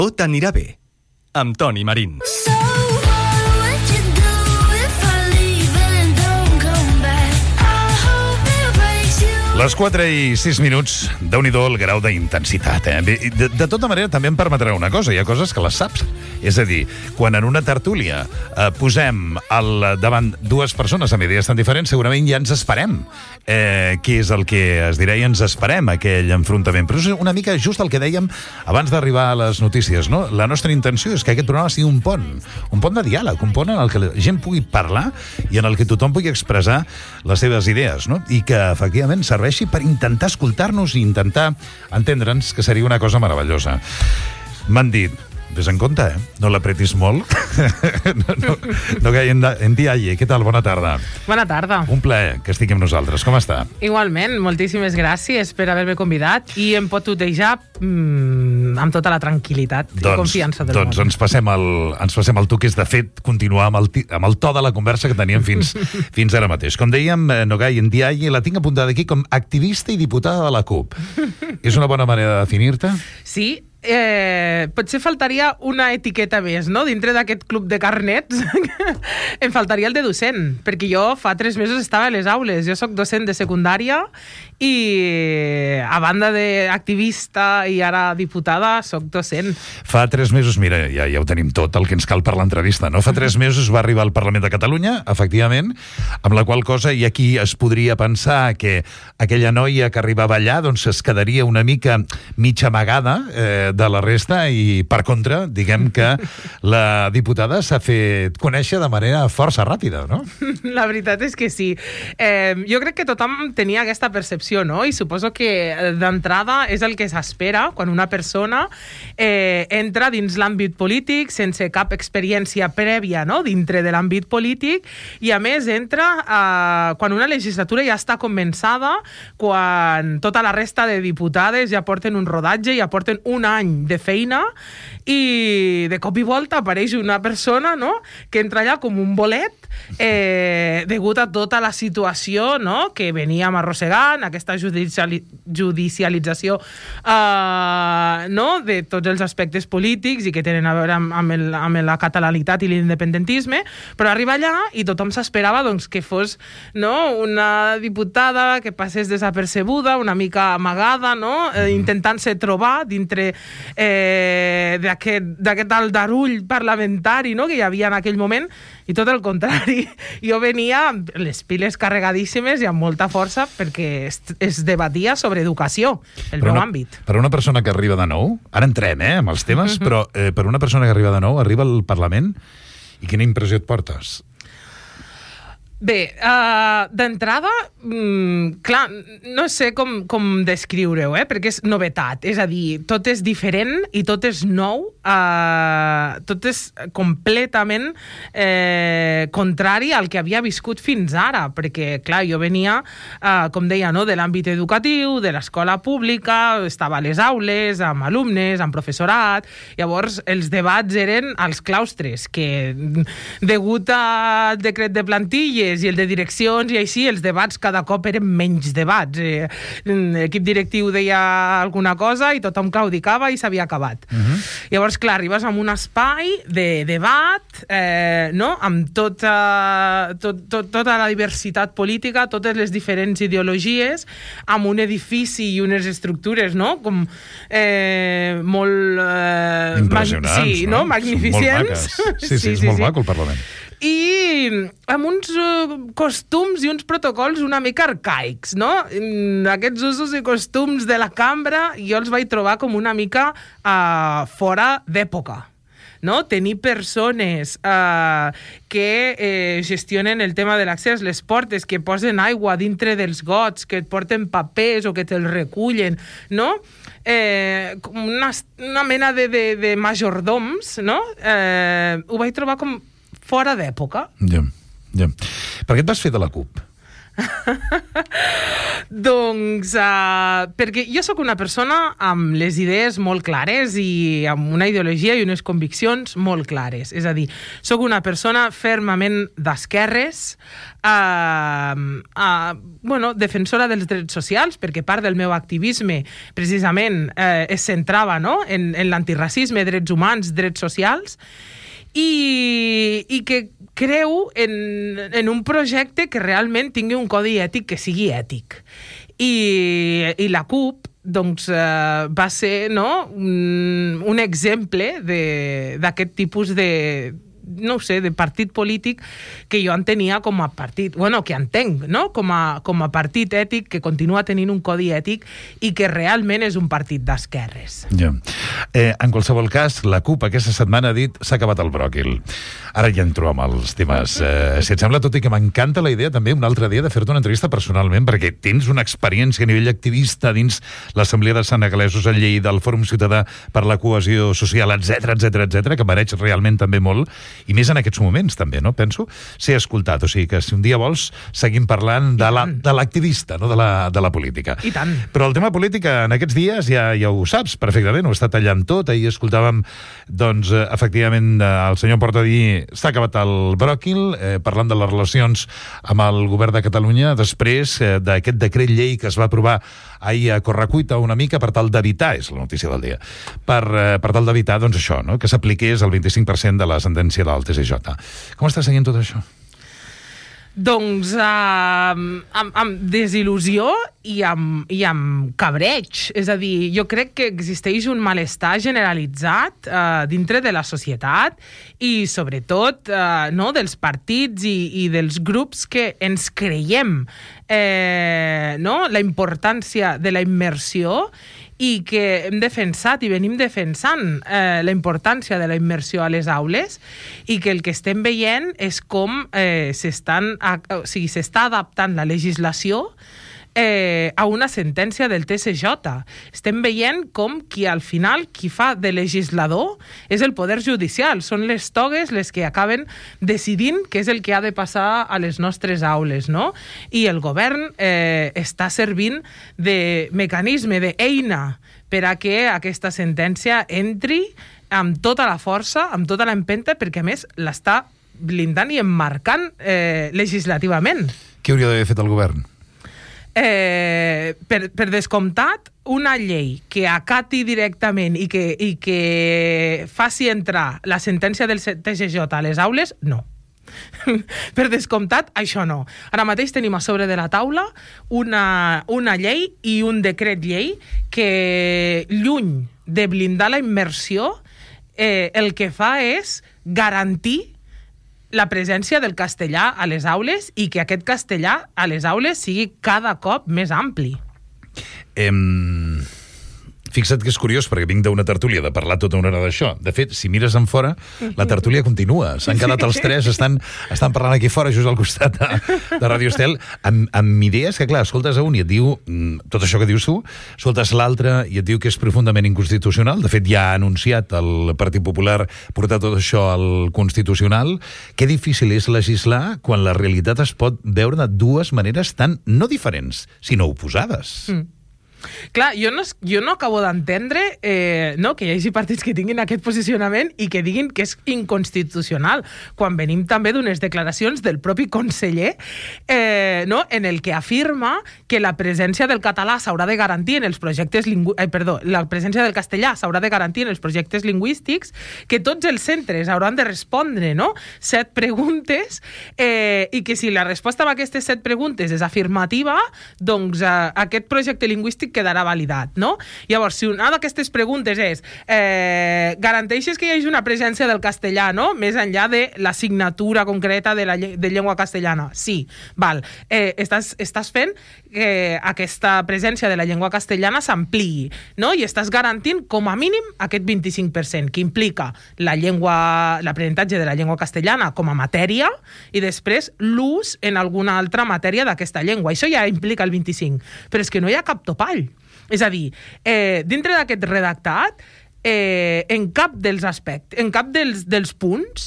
Tot anirà bé, amb Toni Marín. Les 4:06, Déu-n'hi-do el grau d'intensitat. De tota manera, també em permetrà una cosa, hi ha coses que les saps. És a dir, quan en una tertúlia posem davant dues persones amb idees tan diferents, segurament ja ens esperem què és el que es dirà i ens esperem aquell enfrontament. Però és una mica just el que dèiem abans d'arribar a les notícies, no? La nostra intenció és que aquest programa sigui un pont de diàleg, un pont en el que la gent pugui parlar i en el que tothom pugui expressar les seves idees, no? I que, efectivament, serveixi per intentar escoltar-nos i intentar entendre'ns, que seria una cosa meravellosa. M'han dit, ves en compte, no l'apretis molt. No que en Dialle, què tal? Bona tarda. Bona tarda. Un plaer que estigui amb nosaltres. Com està? Igualment, moltíssimes gràcies per haver-me convidat i em pot tutejar amb tota la tranquil·litat i confiança del món. Doncs ens passem el tu, que és de fet continuar amb el to de la conversa que teníem fins ara mateix. Com dèiem, Nogay Ndiaye, la tinc apuntada aquí com activista i diputada de la CUP. És una bona manera de definir-te? Sí, potser faltaria una etiqueta més, no? Dintre d'aquest club de carnets em faltaria el de docent, perquè jo fa 3 mesos estava a les aules. Jo soc docent de secundària i a banda d'activista i ara diputada, soc docent. Fa 3 mesos, mira, ja ho tenim tot el que ens cal per l'entrevista, no? Fa 3 mesos va arribar al Parlament de Catalunya, efectivament, amb la qual cosa, i aquí es podria pensar que aquella noia que arribava allà doncs es quedaria una mica mitja amagada de la resta i, per contra, diguem que la diputada s'ha fet conèixer de manera força ràpida, no? La veritat és que sí. Jo crec que tothom tenia aquesta percepció, no? I suposo que d'entrada és el que s'espera quan una persona entra dins l'àmbit polític sense cap experiència prèvia, no? Dintre de l'àmbit polític, i a més entra quan una legislatura ja està començada, quan tota la resta de diputades ja porten un rodatge, ja porten un any de feina, i de cop i volta apareix una persona, no?, que entra allà com un bolet degut a tota la situació, no?, que veníem arrossegant, aquesta judicialització no?, de tots els aspectes polítics i que tenen a veure amb la catalanitat i l'independentisme, però arriba allà i tothom s'esperava doncs, que fos, no?, una diputada que passés desapercebuda, una mica amagada, no?, intentant-se trobar dintre d'aquest aldarull parlamentari, no?, que hi havia en aquell moment, i tot el contrari. Jo venia amb les piles carregadíssimes i amb molta força perquè es debatia sobre educació, el meu àmbit. Per una persona que arriba de nou, ara entrem amb els temes, però per una persona que arriba de nou, arriba al Parlament, i quina impressió et portes? Bé, d'entrada, clar, no sé com descriure-ho, perquè és novetat. És a dir, tot és diferent i tot és nou, tot és completament contrari al que havia viscut fins ara, perquè, clar, jo venia, com deia, no, de l'àmbit educatiu, de l'escola pública, estava a les aules, amb alumnes, amb professorat, llavors els debats eren als claustres, que degut al decret de plantilles i el de direccions i així, els debats cada cop eren menys debats. L'equip directiu deia alguna cosa i tothom claudicava i s'havia acabat. Llavors, clar, arribes a un espai de debat, no?, amb tota la diversitat política, totes les diferents ideologies, amb un edifici i unes estructures, no?, com molt... impressionants, sí, no? Magnificents. Molt maques. Sí, és molt maco el Parlament. I amb uns costums i uns protocols una mica arcaics, no? Aquests usos i costums de la cambra jo els vaig trobar com una mica fora d'època, no? Tenir persones que gestionen el tema de l'accés, les portes, que posen aigua dintre dels gots, que et porten papers o que te'ls recullen, no? Una mena de majordoms, no? Ho vaig trobar com fora d'època. Ja. Per què et vas fer de la CUP? Doncs, perquè jo sóc una persona amb les idees molt clares i amb una ideologia i unes conviccions molt clares. És a dir, sóc una persona fermament d'esquerres, defensora dels drets socials, perquè part del meu activisme precisament es centrava, no?, en l'antiracisme, drets humans, drets socials, i que creu en un projecte que realment tingui un codi ètic que sigui ètic. I la CUP doncs, va ser, no?, un exemple d'aquest tipus de partit polític que jo entenia com a partit, que entenc, no?, com a partit ètic que continua tenint un codi ètic i que realment és un partit d'esquerres. Ja. En qualsevol cas, la CUP aquesta setmana ha dit s'ha acabat el bròquil. Ara ja entro amb els temes. Si et sembla, tot i que m'encanta la idea també un altre dia de fer-te una entrevista personalment, perquè tens una experiència a nivell activista dins l'Assemblea de Senegalesos a Lleida, del Fòrum Ciutadà per la Cohesió Social, etc, que mereix realment també molt, i més en aquests moments també, no? Penso ser escoltat, o sigui que si un dia vols seguim parlant de l'activista, no?, de la política. I tant. Però el tema política en aquests dies ja ho saps perfectament, ho està tallant tot. Ahir escoltàvem, doncs, efectivament, el senyor Porta dir s'ha acabat el bròquil, parlant de les relacions amb el govern de Catalunya després d'aquest decret llei que es va aprovar ahir a correcuita una mica per tal d'evitar, és la notícia del dia, per tal d'evitar, doncs això, no?, que s'apliqués el 25% de la sentència del TSJ. Com està seguint tot això? Doncs amb desil·lusió i amb cabreig. És a dir, jo crec que existeix un malestar generalitzat dintre de la societat i sobretot dels partits i dels grups que ens creiem la importància de la immersió i que hem defensat i venim defensant la importància de la immersió a les aules i que el que estem veient és com s'està adaptant la legislació a una sentència del TSJ. Estem veient com al final qui fa de legislador és el Poder Judicial. Són les togues les que acaben decidint què és el que ha de passar a les nostres aules, no? I el govern està servint de mecanisme, d'eina per a que aquesta sentència entri amb tota la força, amb tota l'empenta, perquè a més l'està blindant i emmarcant legislativament. Què hauria d'haver fet el govern? Per descomptat, una llei que acati directament i que faci entrar la sentència del TSJ a les aules, no. Per descomptat, això no. Ara mateix tenim a sobre de la taula una llei i un decret llei que, lluny de blindar la immersió, el que fa és garantir la presència del castellà a les aules i que aquest castellà a les aules sigui cada cop més ampli. Fixa't que és curiós, perquè vinc d'una tertúlia de parlar tota una hora d'això. De fet, si mires en fora, la tertúlia continua. S'han quedat els tres, estan parlant aquí fora, just al costat de Ràdio Estel, amb idees que, clar, escoltes a un i et diu tot això que dius tu, escoltes l'altre i et diu que és profundament inconstitucional. De fet, ja ha anunciat el Partit Popular portar tot això al Constitucional. Que difícil és legislar quan la realitat es pot veure de dues maneres tan no diferents, sinó oposades. Clar, jo no acabo d'entendre que hi hagi partits que tinguin aquest posicionament i que diguin que és inconstitucional, quan venim també d'unes declaracions del propi conseller en el que afirma que la presència del català s'haurà de garantir en els projectes la presència del castellà s'haurà de garantir en els projectes lingüístics, que tots els centres hauran de respondre 7 preguntes i que si la resposta a aquestes 7 preguntes és afirmativa, doncs aquest projecte lingüístic quedarà validat, no? Llavors, si una d'aquestes preguntes és garanteixes que hi hagi una presència del castellà, no?, més enllà de l'assignatura concreta de llengua castellana? Sí, val. Estàs fent que aquesta presència de la llengua castellana s'ampliï, no?, i estàs garantint com a mínim aquest 25%, que implica l'aprenentatge de la llengua castellana com a matèria i després l'ús en alguna altra matèria d'aquesta llengua. Això ja implica el 25%, però és que no hi ha cap topall. És a dir, dintre d'aquest redactat, en cap dels aspectes, en cap dels punts,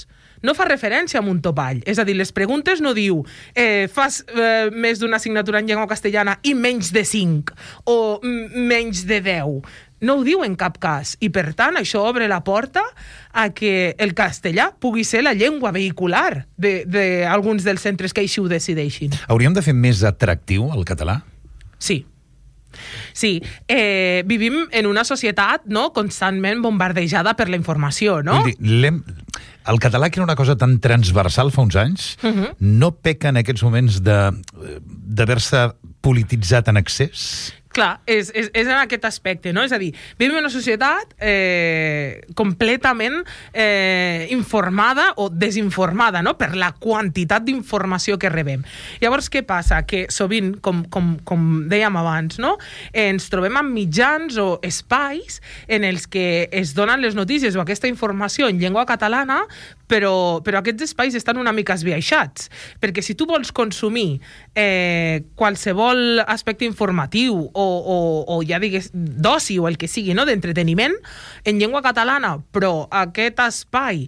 no fa referència a un topall. És a dir, les preguntes no diu fas més d'una assignatura en llengua castellana i menys de 5 o menys de 10. No ho diu en cap cas. I, per tant, això obre la porta a que el castellà pugui ser la llengua vehicular d'alguns dels centres que així ho decideixin. Hauríem de fer més atractiu el català? Sí. Sí, vivim en una societat, no, constantment bombardejada per la informació, no? Vull dir, el català, que era una cosa tan transversal fa uns anys, no peca en aquests moments d'haver-se polititzat en excés? Clar, és en aquest aspecte, no? És a dir, vivim en una societat completament informada o desinformada, no? Per la quantitat d'informació que rebem. Llavors, què passa? Que sovint, com dèiem abans, no? Ens trobem amb mitjans o espais en els que es donen les notícies o aquesta informació en llengua catalana, però aquests espais estan una mica esbiaixats, perquè si tu vols consumir qualsevol aspecte informatiu o ja digues d'oci o el que sigui, no? D'entreteniment en llengua catalana, però aquest espai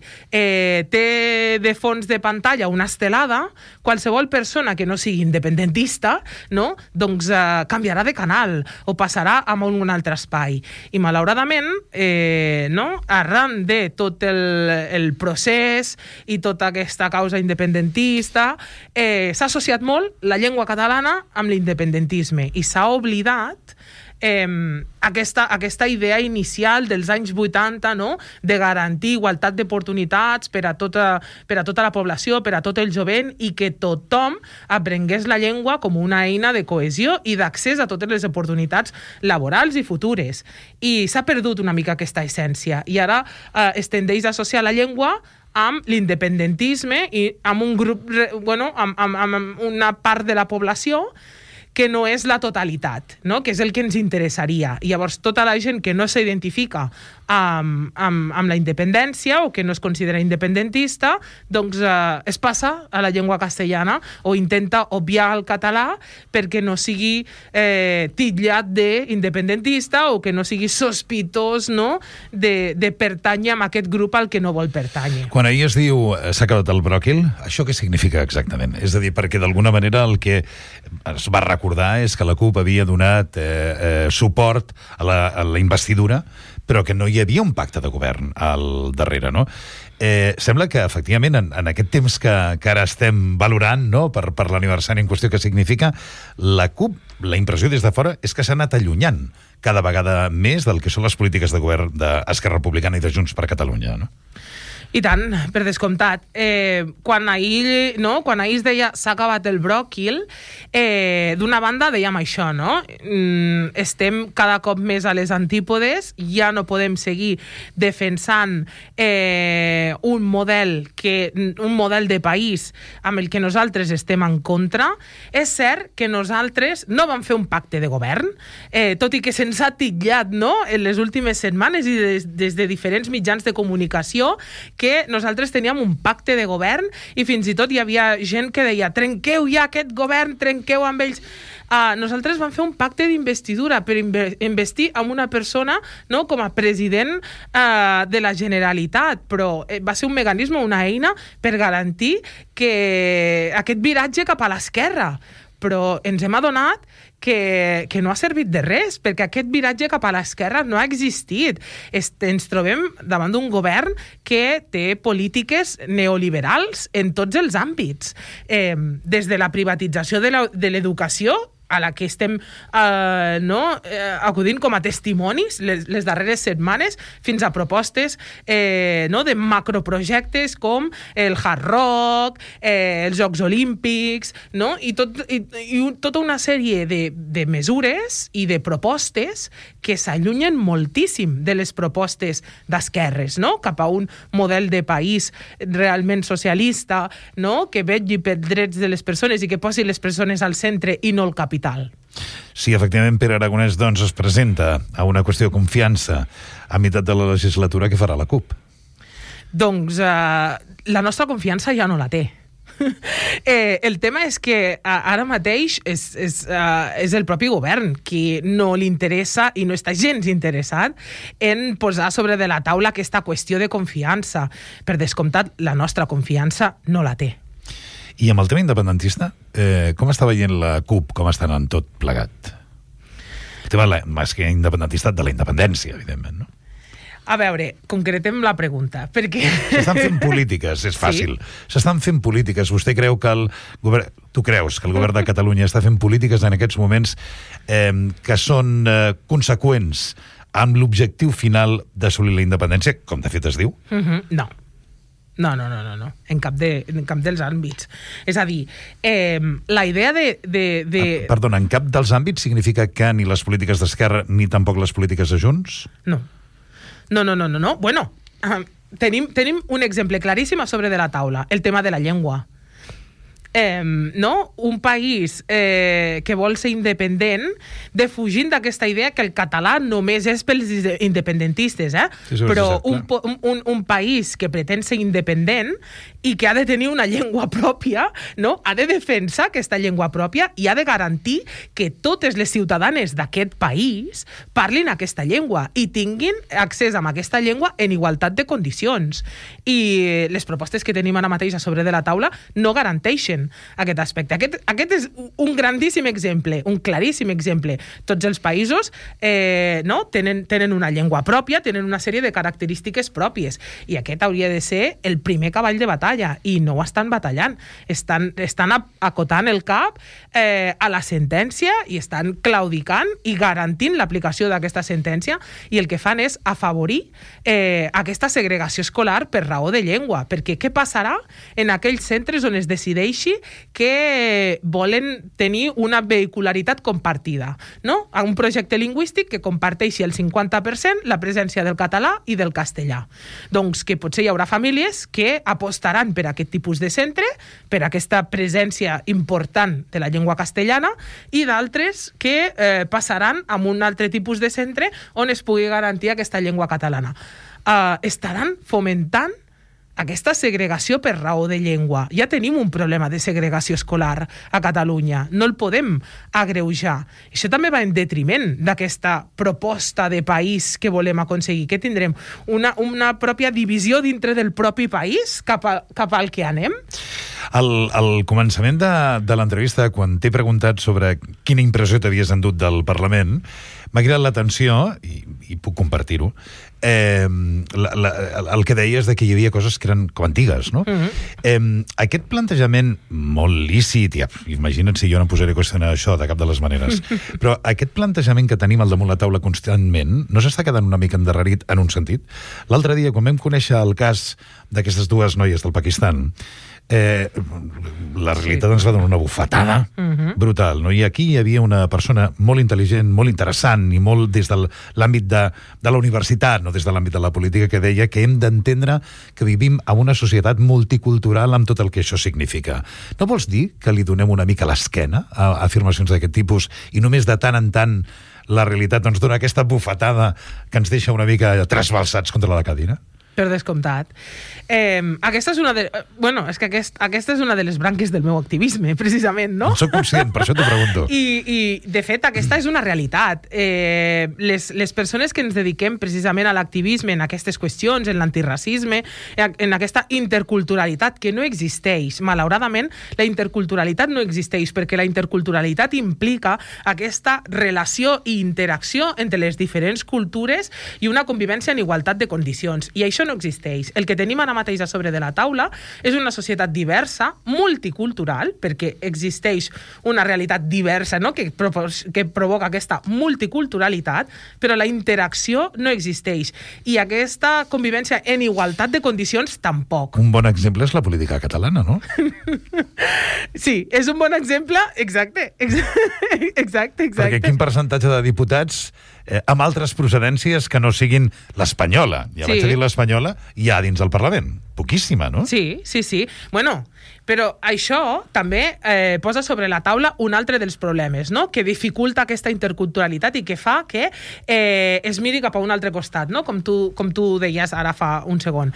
té de fons de pantalla una estelada, qualsevol persona que no sigui independentista, no? Doncs canviarà de canal o passarà a un altre espai. I malauradament, no? Arran de tot el procés i tota aquesta causa independentista, s'ha associat molt la llengua catalana amb l'independentisme i s'ha oblidat aquesta idea inicial dels anys 80, no? De garantir igualtat d'oportunitats per a tota la població, per a tot el jovent, i que tothom aprengués la llengua com una eina de cohesió i d'accés a totes les oportunitats laborals i futures. I s'ha perdut una mica aquesta essència i ara es tendeix a associar la llengua amb l'independentisme i amb un grup, bueno, amb una part de la població que no és la totalitat, no? Que és el que ens interessaria. I llavors tota la gent que no s'identifica amb la independència o que no es considera independentista, doncs es passa a la llengua castellana o intenta obviar el català perquè no sigui titllat d'independentista o que no sigui sospitós, no? de pertànyer a aquest grup al que no vol pertànyer. Quan ahir es diu s'ha acabat el bròquil, això què significa exactament? És a dir, perquè d'alguna manera el que es va recordar és que la CUP havia donat suport a la investidura, però que no hi havia un pacte de govern al darrere, no? Sembla que, efectivament, en aquest temps que ara estem valorant, no?, per l'aniversari en qüestió que significa, la CUP, la impressió des de fora és que s'ha anat allunyant cada vegada més del que són les polítiques de govern d'Esquerra Republicana i de Junts per Catalunya, no? I tant, per descomptat. Quan ahir es deia s'ha acabat el bròquil, d'una banda dèiem això, no? Estem cada cop més a les antípodes, ja no podem seguir defensant un model de país amb el que nosaltres estem en contra. És cert que nosaltres no vam fer un pacte de govern, tot i que se'ns ha titllat, no?, en les últimes setmanes i des de diferents mitjans de comunicació que nosaltres teníem un pacte de govern i fins i tot hi havia gent que deia trenqueu ja aquest govern, trenqueu amb ells. Nosaltres vam fer un pacte d'investidura per investir en una persona, no?, com a president de la Generalitat, però va ser un mecanisme, una eina per garantir que aquest viratge cap a l'esquerra. Però ens hem adonat que no ha servit de res, perquè aquest viratge cap a l'esquerra no ha existit. Ens trobem davant d'un govern que té polítiques neoliberals en tots els àmbits. Des de la privatització de l'educació, a la que estem acudint com a testimonis les darreres setmanes, fins a propostes de macroprojectes com el Hard Rock, els Jocs Olímpics, no? I tota una sèrie de mesures i de propostes que s'allunyen moltíssim de les propostes d'esquerres, no? Cap a un model de país realment socialista, no?, que vetlli per drets de les persones i que posi les persones al centre i no el capital. Si efectivament Pere Aragonès doncs, es presenta a una qüestió de confiança a meitat de la legislatura, què farà la CUP? Doncs la nostra confiança ja no la té. El tema és que ara mateix és el propi govern qui no li interessa i no està gens interessat en posar sobre de la taula aquesta qüestió de confiança. Per descomptat, la nostra confiança no la té. I amb el tema independentista, com està veient la CUP, com està anant tot plegat? El tema més que independentista de la independència, evidentment, no? A veure, concretem la pregunta, perquè... S'estan fent polítiques, és fàcil. Sí? S'estan fent polítiques. Vostè creu que el govern... Tu creus que el govern de Catalunya està fent polítiques en aquests moments que són conseqüents amb l'objectiu final d'assolir la independència, com de fet es diu? No. No. En cap dels àmbits. És a dir, la idea de... Perdona, en cap dels àmbits significa que ni les polítiques d'Esquerra ni tampoc les polítiques de Junts? No. Bueno, tenim un exemple claríssim a sobre de la taula, el tema de la llengua. No? Un país que vol ser independent, defugint d'aquesta idea que el català només és pels independentistes, Sí, però un país que pretén ser independent i que ha de tenir una llengua pròpia, no? Ha de defensar aquesta llengua pròpia i ha de garantir que totes les ciutadanes d'aquest país parlin aquesta llengua i tinguin accés a aquesta llengua en igualtat de condicions. I les propostes que tenim ara mateix a sobre de la taula no garanteixen aquest aspecte. Aquest és un grandíssim exemple, un claríssim exemple. Tots els països no? tenen una llengua pròpia, tenen una sèrie de característiques pròpies, i aquest hauria de ser el primer cavall de batalla, i no ho estan batallant. Estan acotant el cap a la sentència i estan claudicant i garantint l'aplicació d'aquesta sentència, i el que fan és afavorir aquesta segregació escolar per raó de llengua, perquè què passarà en aquells centres on es decideixi que volen tenir una vehicularitat compartida, no? Un projecte lingüístic que comparteixi el 50% la presència del català i del castellà. Doncs que potser hi haurà famílies que apostaran per aquest tipus de centre, per aquesta presència important de la llengua castellana, i d'altres que passaran a un altre tipus de centre on es pugui garantir aquesta llengua catalana. Estaran fomentant aquesta segregació per raó de llengua. Ja tenim un problema de segregació escolar a Catalunya. No el podem agreujar. Això també va en detriment d'aquesta proposta de país que volem aconseguir. Què tindrem? Una pròpia divisió dintre del propi país cap al que anem? Al començament de l'entrevista, quan t'he preguntat sobre quina impressió t'havies endut del Parlament, m'ha cridat l'atenció, i puc compartir-ho, el que deies de que hi havia coses que eren com antigues, no? Aquest plantejament molt lícit, imagina't si jo no posaré a qüestionar això de cap de les maneres, però aquest plantejament que tenim al damunt la taula constantment no s'està quedant una mica endarrerit en un sentit? L'altre dia, quan vam conèixer el cas d'aquestes dues noies del Pakistan, la realitat ens va donar una bufetada brutal, no? I aquí hi havia una persona molt intel·ligent, molt interessant, i molt des de l'àmbit de la universitat, no des de l'àmbit de la política, que deia que hem d'entendre que vivim en una societat multicultural amb tot el que això significa. No vols dir que li donem una mica l'esquena a afirmacions d'aquest tipus i només de tant en tant la realitat ens dona aquesta bufetada que ens deixa una mica trasbalsats contra la cadira? Per descomptat. Aquesta és una de... Bueno, és que aquesta és una de les branques del meu activisme, precisament, no? No soc conscient, per això t'ho pregunto. I, de fet, aquesta és una realitat. Les persones que ens dediquem precisament a l'activisme, en aquestes qüestions, en l'antiracisme, en aquesta interculturalitat que no existeix. Malauradament, la interculturalitat no existeix, perquè la interculturalitat implica aquesta relació i interacció entre les diferents cultures i una convivència en igualtat de condicions. I això no existeix. El que tenim ara mateix a sobre de la taula és una societat diversa, multicultural, perquè existeix una realitat diversa, no? que provoca aquesta multiculturalitat, però la interacció no existeix. I aquesta convivència en igualtat de condicions tampoc. Un bon exemple és la política catalana, no? Sí, és un bon exemple, exacte. Perquè quin percentatge de diputats amb altres procedències que no siguin l'espanyola, vaig a dir l'espanyola, hi ha dins del Parlament. poquíssima, no? Sí. Bueno, però això també posa sobre la taula un altre dels problemes, no? Que dificulta aquesta interculturalitat i que fa que es miri cap a un altre costat, no? Com tu deies ara fa un segon.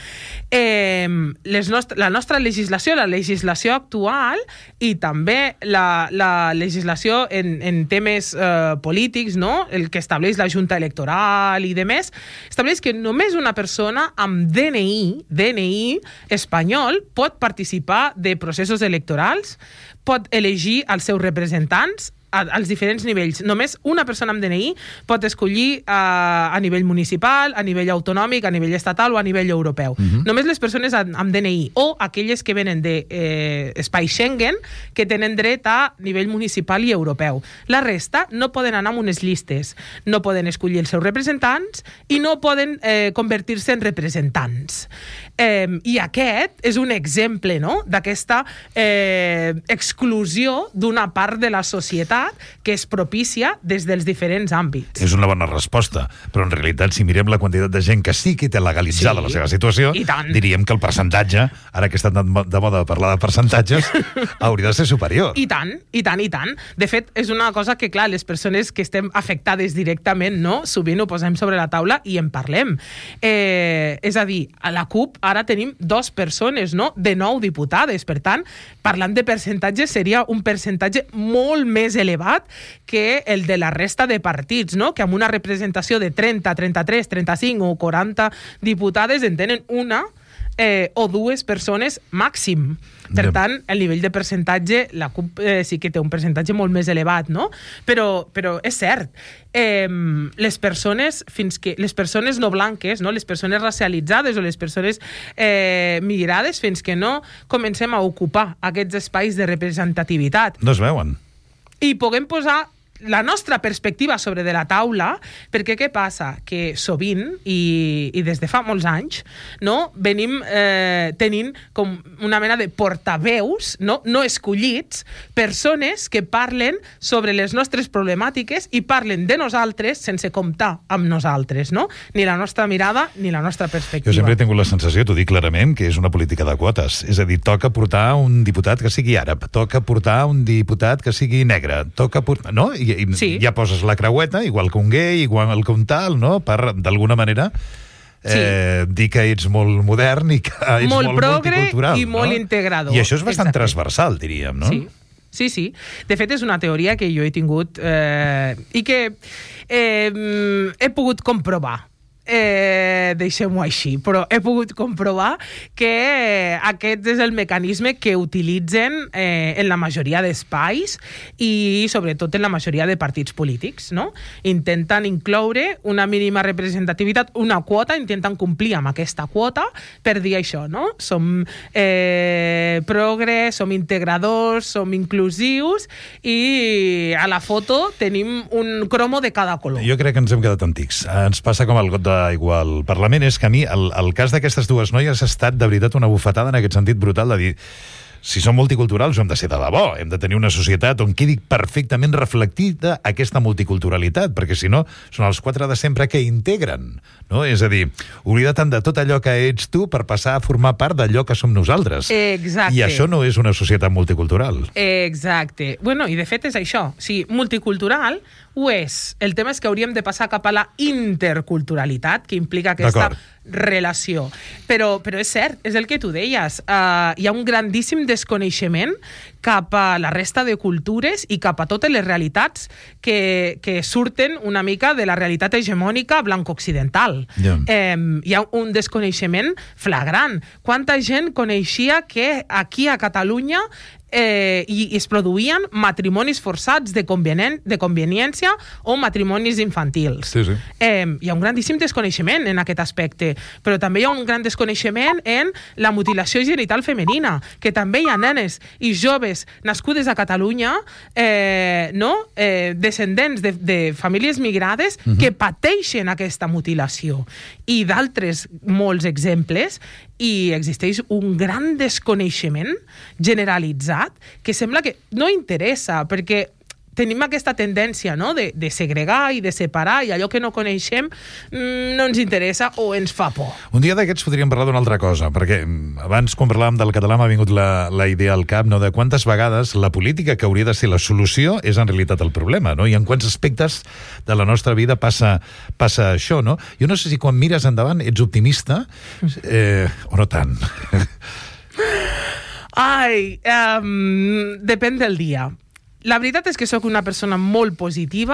La nostra legislació, la legislació actual i també la legislació en temes polítics, no? El que estableix la Junta Electoral i demés, estableix que només una persona amb DNI espanyol pot participar de processos electorals, pot elegir els seus representants als diferents nivells. Només una persona amb DNI pot escollir a nivell municipal, a nivell autonòmic, a nivell estatal o a nivell europeu. Només les persones amb DNI o aquelles que venen d'espai Schengen que tenen dret a nivell municipal i europeu. La resta no poden anar amb unes llistes, no poden escollir els seus representants i no poden convertir-se en representants. I aquest és un exemple, no?, d'aquesta exclusió d'una part de la societat que es propicia des dels diferents àmbits. És una bona resposta, però en realitat, si mirem la quantitat de gent que sí que té legalitzada la seva situació, diríem que el percentatge, ara que està de moda parlar de percentatges, hauria de ser superior. I tant. De fet, és una cosa que, clar, les persones que estem afectades directament, no?, sovint ho posem sobre la taula i en parlem. És a dir, a la CUP ara tenim 2 persones, no?, de 9 diputades. Per tant, parlant de percentatges, seria un percentatge molt més elevat que el de la resta de partits, no?, que amb una representació de 30, 33, 35 o 40 diputades en tenen una o 2 persones màxim. Per tant, el nivell de percentatge, la CUP sí que té un percentatge molt més elevat, no? Però és cert, les persones no blanques, no? Les persones racialitzades o les persones migrades, fins que no comencem a ocupar aquests espais de representativitat, no es veuen. I puguem posar la nostra perspectiva sobre de la taula, perquè què passa? Que sovint, i des de fa molts anys, no, venim tenint com una mena de portaveus, no escollits, persones que parlen sobre les nostres problemàtiques i parlen de nosaltres sense comptar amb nosaltres, no? Ni la nostra mirada ni la nostra perspectiva. Jo sempre he tingut la sensació, t'ho dic clarament, que és una política de quotes. És a dir, toca portar un diputat que sigui àrab, toca portar un diputat que sigui negre, toca portar... No? I ja poses la creueta, igual que un gay, igual que un tal, no?, per, d'alguna manera, dir que ets molt modern i que ets molt multicultural. I molt integrador. I això és bastant transversal, diríem, no? Sí. De fet, és una teoria que jo he tingut i que he pogut comprovar. Deixem-ho així, però he pogut comprovar que aquest és el mecanisme que utilitzen en la majoria d'espais i sobretot en la majoria de partits polítics, no? Intenten incloure una mínima representativitat, una quota, intenten complir amb aquesta quota per dir això, no? Som progres, som integradors, som inclusius i a la foto tenim un cromo de cada color. Jo crec que ens hem quedat antics. Ens passa com el got d'aigua al Parlament. És que a mi el cas d'aquestes 2 noies ha estat de veritat una bufetada en aquest sentit brutal de dir, si som multiculturals ho hem de ser de debò, hem de tenir una societat on quedi perfectament reflectida aquesta multiculturalitat, perquè si no són els 4 de sempre que integren, no? És a dir, oblida't de tot allò que ets tu per passar a formar part d'allò que som nosaltres. Exacte. I això no és una societat multicultural. Exacte. Bueno, i de fet és això. Sí, multicultural ho és. El tema és que hauríem de passar cap a la interculturalitat, que implica aquesta relació. Però és cert, és el que tu deies. Hi ha un grandíssim desconeixement cap a la resta de cultures i cap a totes les realitats que surten una mica de la realitat hegemònica blanco-occidental. Hi ha un desconeixement flagrant. Quanta gent coneixia que aquí a Catalunya i es produïen matrimonis forçats de conveniència o matrimonis infantils. Sí. Hi ha un grandíssim desconeixement en aquest aspecte, però també hi ha un gran desconeixement en la mutilació genital femenina, que també hi ha nenes i joves nascudes a Catalunya, descendents de famílies migrades que pateixen aquesta mutilació. I d'altres molts exemples, i existeix un gran desconeixement generalitzat que sembla que no interessa, perquè tenim aquesta tendència, no?, de segregar i de separar, i allò que no coneixem no ens interessa o ens fa por. Un dia d'aquests podríem parlar d'una altra cosa, perquè abans, quan parlàvem del català, m'ha vingut la idea al cap, no?, de quantes vegades la política, que hauria de ser la solució, és en realitat el problema, no? I en quants aspectes de la nostra vida passa això, no? Jo no sé si quan mires endavant ets optimista o no tant. Depèn del dia. La veritat és que sóc una persona molt positiva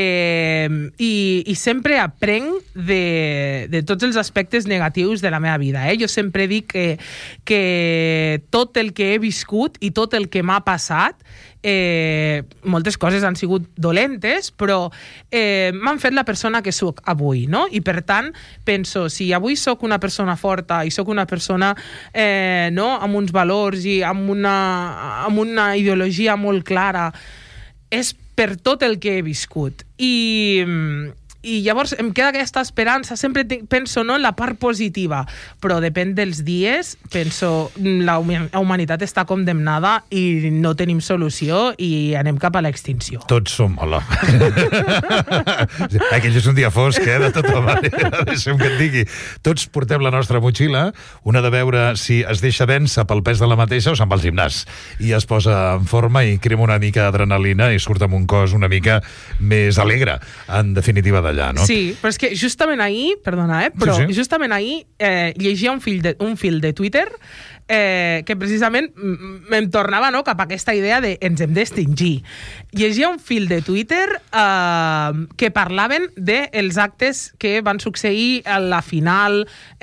i sempre aprenc de tots els aspectes negatius de la meva vida. Jo sempre dic que tot el que he viscut i tot el que m'ha passat, moltes coses han sigut dolentes, però m'han fet la persona que sóc avui, no? I per tant, penso, si avui sóc una persona forta i sóc una persona amb uns valors i amb una ideologia molt clara, és per tot el que he viscut. I llavors em queda aquesta esperança, sempre penso, no, en la part positiva, però depèn dels dies, penso, la humanitat està condemnada i no tenim solució i anem cap a l'extinció. Tots som... Hola. Aquell és un dia fosc, de tota manera, deixa'm que et digui. Tots portem la nostra motxilla, una de veure si es deixa vèncer pel pes de la mateixa o se'n va al gimnàs i es posa en forma i crema una mica d'adrenalina i surt amb un cos una mica més alegre, en definitiva, d'allà. No? Sí, però és que justament ahir, perdona, però sí. Justament ahir llegia un fil de Twitter que precisament em tornava, no, cap a aquesta idea de ens hem d'extingir. Llegia un fil de Twitter que parlaven dels actes que van succeir a la final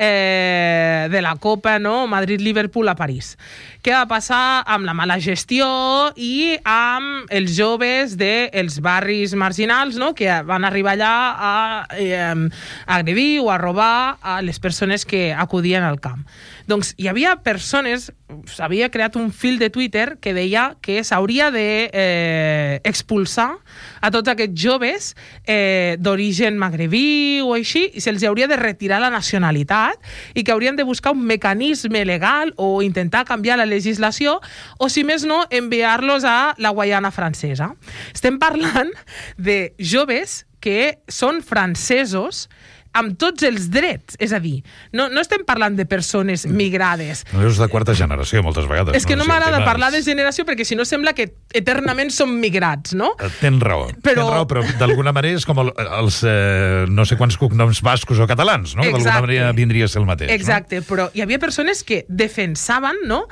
de la Copa, no? Madrid-Liverpool a París. Què va passar amb la mala gestió i amb els joves dels barris marginals, no?, que van arribar allà a agredir o a robar a les persones que acudien al camp. Doncs hi havia persones, s'havia creat un fil de Twitter que deia que s'hauria d'expulsar a tots aquests joves d'origen magrebí o així, i se'ls hauria de retirar la nacionalitat i que haurien de buscar un mecanisme legal o intentar canviar la legislació o, si més no, enviar-los a la Guaiana francesa. Estem parlant de joves que són francesos amb tots els drets, és a dir, no estem parlant de persones migrades. No és de quarta generació, moltes vegades. És que no m'agrada parlar de generació perquè si no sembla que eternament som migrats, no? Tens raó, però d'alguna manera és com els no sé quants cognoms bascos o catalans, no? D'alguna manera vindria a ser el mateix. Exacte, no? Però hi havia persones que defensaven, no?,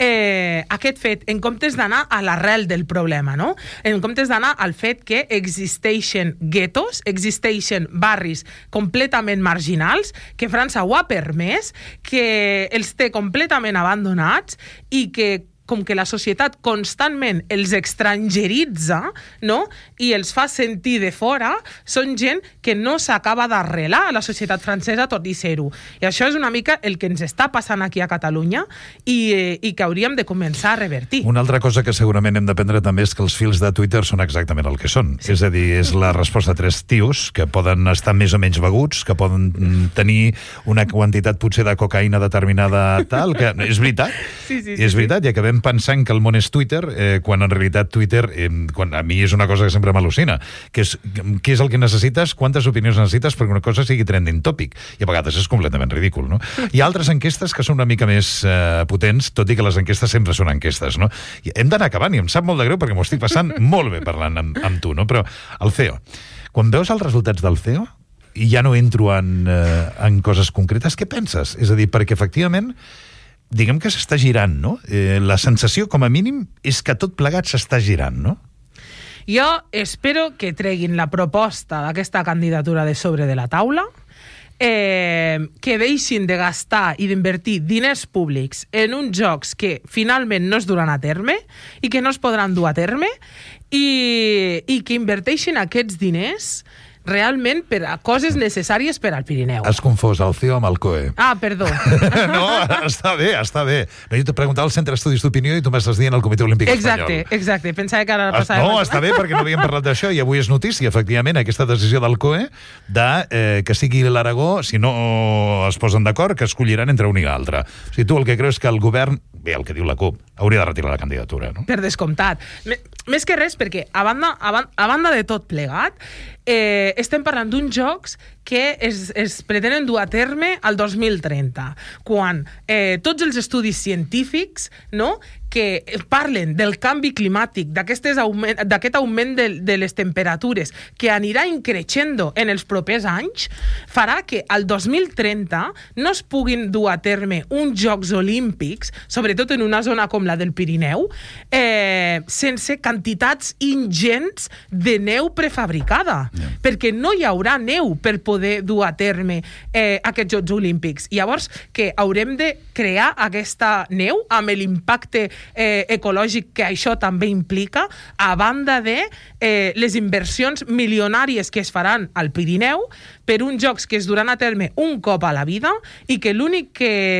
aquest fet, en comptes d'anar a l'arrel del problema, no? En comptes d'anar al fet que existeixen guetos, existeixen barris completament marginals, que França ho ha permès, que els té completament abandonats i que com que la societat constantment els extranjeritza, no?, i els fa sentir de fora, són gent que no s'acaba d'arrelar a la societat francesa, tot i ser-ho. I això és una mica el que ens està passant aquí a Catalunya i que hauríem de començar a revertir. Una altra cosa que segurament hem d'aprendre també és que els fils de Twitter són exactament el que són. Sí. És a dir, és la resposta de tres tios que poden estar més o menys beguts, que poden tenir una quantitat potser de cocaïna determinada tal, que és veritat. Sí, és veritat, i acabem pensant que el món és Twitter, quan en realitat Twitter, a mi és una cosa que sempre m'al·lucina, que és què és el que necessites, quantes opinions necessites perquè una cosa sigui trending topic, i a vegades és completament ridícul, no? Hi ha altres enquestes que són una mica més potents, tot i que les enquestes sempre són enquestes, no? I hem d'anar acabant, i em sap molt de greu perquè m'ho estic passant molt bé parlant amb tu, no? Però el CEO, quan veus els resultats del CEO, i ja no entro en coses concretes, què penses? És a dir, perquè efectivament diguem que s'està girant, no? La sensació, com a mínim, és que tot plegat s'està girant, no? Jo espero que treguin la proposta d'aquesta candidatura de sobre de la taula, que deixin de gastar i d'invertir diners públics en uns jocs que finalment no es duran a terme i que no es podran dur a terme i que inverteixin aquests diners realment per a coses necessàries per al Pirineu. Has confós el CEO amb el COE. Ah, perdó. No, està bé. No, jo t'he preguntat al Centre d'Estudis d'Opinió i tu m'estàs dient el Comitè Olímpic Espanyol. Exacte. Pensava que ara passava... No, està bé, perquè no havíem parlat d'això i avui és notícia, efectivament, aquesta decisió del COE que sigui l'Aragó, si no es posen d'acord, que escolliran entre un i l'altre. O sigui, tu el que creus que el govern, bé, el que diu la CUP, hauria de retirar la candidatura, no? Per descomptat. més que res, perquè a banda de tot plegat, estem parlant d'uns jocs que es pretenen dur a terme al 2030, quan tots els estudis científics, no?, que parlen del canvi climàtic, d'aquest augment de les temperatures, que anirà increixendo en els propers anys, farà que al 2030 no es puguin dur a terme uns Jocs Olímpics, sobretot en una zona com la del Pirineu, sense quantitats ingents de neu prefabricada, perquè no hi haurà neu per poder dur a terme aquests Jocs Olímpics. Llavors, que haurem de crear aquesta neu amb l'impacte ecològic que això també implica, a banda de les inversions milionàries que es faran al Pirineu per uns jocs que es duran a terme un cop a la vida i que l'únic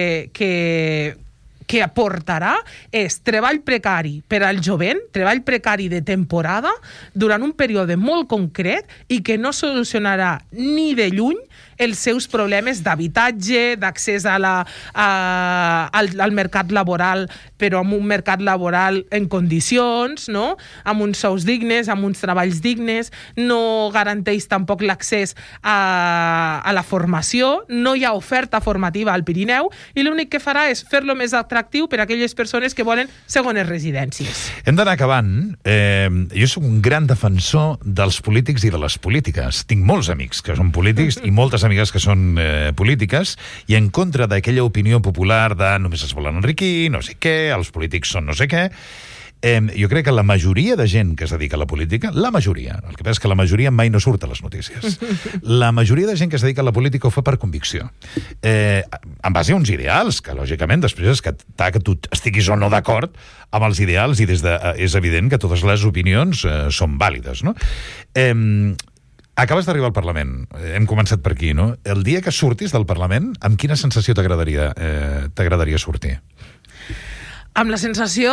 que aportarà és treball precari per al jovent, treball precari de temporada, durant un període molt concret i que no solucionarà ni de lluny els seus problemes d'habitatge, d'accés al mercat laboral, però amb un mercat laboral en condicions, no?, amb uns sous dignes, amb uns treballs dignes, no garanteix tampoc l'accés a la formació, no hi ha oferta formativa al Pirineu i l'únic que farà és fer-lo més atractiu per a aquelles persones que volen segones residències. Hem d'anar acabant. Jo soc un gran defensor dels polítics i de les polítiques. Tinc molts amics que són polítics i moltes amigues que són polítiques, i en contra d'aquella opinió popular de només es volen enriquir, no sé què, els polítics són no sé què. Jo crec que la majoria de gent que es dedica a la política, la majoria, el que passa és que la majoria mai no surt a les notícies, la majoria de gent que es dedica a la política ho fa per convicció, en base a uns ideals, que lògicament després és que tu estiguis o no d'acord amb els ideals, i és evident que totes les opinions són vàlides, no? Acabes d'arribar al Parlament, hem començat per aquí, no? El dia que surtis del Parlament, amb quina sensació t'agradaria sortir? Amb la sensació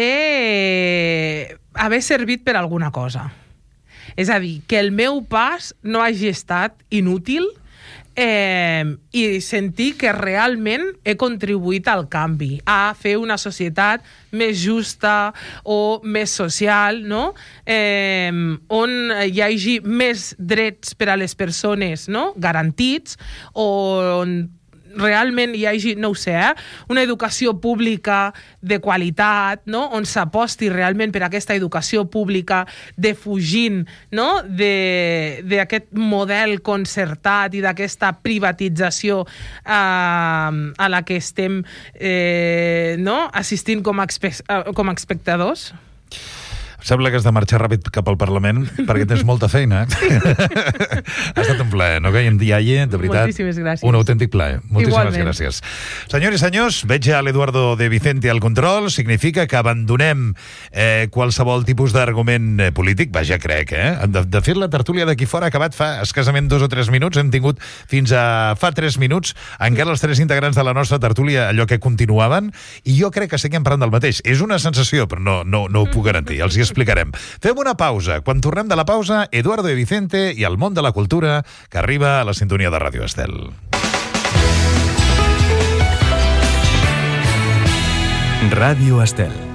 d'haver servit per alguna cosa. És a dir, que el meu pas no hagi estat inútil i sentir que realment he contribuït al canvi, a fer una societat més justa o més social, no? On hi hagi més drets per a les persones, no?, garantits, on realment hi hagi, no ho sé, una educació pública de qualitat, no?, on s'aposti realment per aquesta educació pública, defugint, no?, d'aquest model concertat i d'aquesta privatització a la que estem assistint com a espectadors. Sembla que has de marxar ràpid cap al Parlament perquè tens molta feina. Ha estat un plaer, no? Iaie, de veritat. Moltíssimes gràcies. Un autèntic plaer. Moltíssimes Igualment. gràcies. Senyors i senyors, veig a l'Eduardo de Vicente al control. Significa que abandonem qualsevol tipus d'argument polític. Vaja, crec, De fet, la tertúlia d'aquí fora ha acabat fa escassament 2 o 3 minuts. Hem tingut fins a fa 3 minuts encara els 3 integrants de la nostra tertúlia allò que continuaven, i jo crec que seguim parlant del mateix. És una sensació, però no ho puc garantir. Els hi explicarem. Fem una pausa. Quan tornem de la pausa, Eduardo de Vicente i el món de la cultura, que arriba a la sintonia de Ràdio Estel. Ràdio Estel.